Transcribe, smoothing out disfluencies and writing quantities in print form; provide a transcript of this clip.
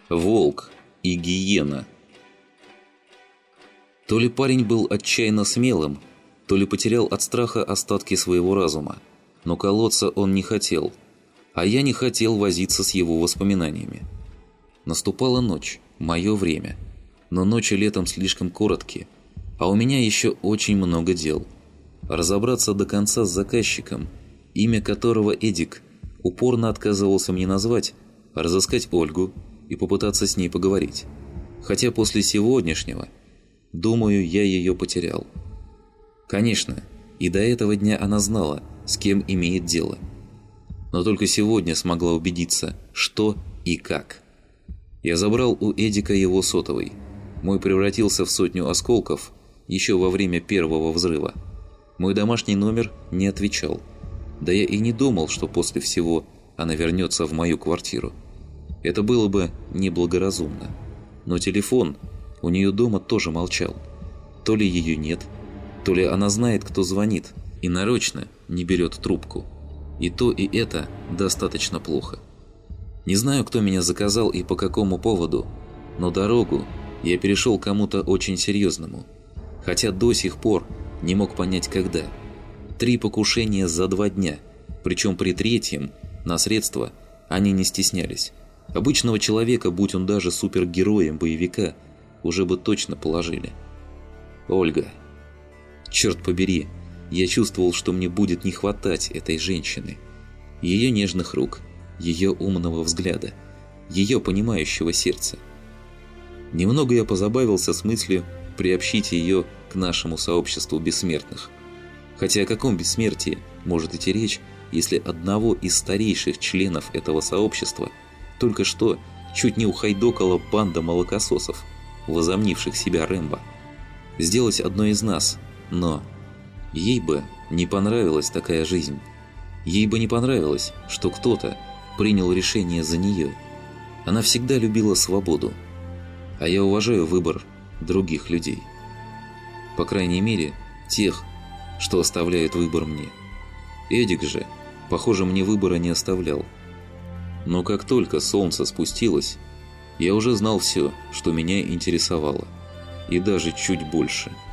Волк и гиена. То ли парень был отчаянно смелым, то ли потерял от страха остатки своего разума, но колоться он не хотел, а я не хотел возиться с его воспоминаниями. Наступала ночь, мое время, но ночи летом слишком короткие, а у меня еще очень много дел. Разобраться до конца с заказчиком, имя которого Эдик упорно отказывался мне назвать, разыскать Ольгу и попытаться с ней поговорить. Хотя после сегодняшнего, думаю, я ее потерял. Конечно, и до этого дня она знала, с кем имеет дело. Но только сегодня смогла убедиться, что и как. Я забрал у Эдика его сотовый. Мой превратился в 100 осколков еще во время первого взрыва. Мой домашний номер не отвечал. Да я и не думал, что после всего она вернется в мою квартиру. Это было бы неблагоразумно. Но телефон у нее дома тоже молчал. То ли ее нет, то ли она знает, кто звонит, и нарочно не берет трубку. И то, и это достаточно плохо. Не знаю, кто меня заказал и по какому поводу, но дорогу я перешел кому-то очень серьезному. Хотя до сих пор не мог понять, когда. 3 покушения за 2 дня, причем при третьем на средства они не стеснялись. Обычного человека, будь он даже супергероем боевика, уже бы точно положили. Ольга. Черт побери, я чувствовал, что мне будет не хватать этой женщины. Ее нежных рук, ее умного взгляда, ее понимающего сердца. Немного я позабавился с мыслью приобщить ее к нашему сообществу бессмертных. Хотя о каком бессмертии может идти речь, если одного из старейших членов этого сообщества только что чуть не ухайдокала банда молокососов, возомнивших себя Рэмбо. Сделать одной из нас, но ей бы не понравилась такая жизнь. Ей бы не понравилось, что кто-то принял решение за нее. Она всегда любила свободу, а я уважаю выбор других людей. По крайней мере, тех, что оставляют выбор мне. Эдик же, похоже, мне выбора не оставлял. Но как только солнце спустилось, я уже знал все, что меня интересовало, и даже чуть больше –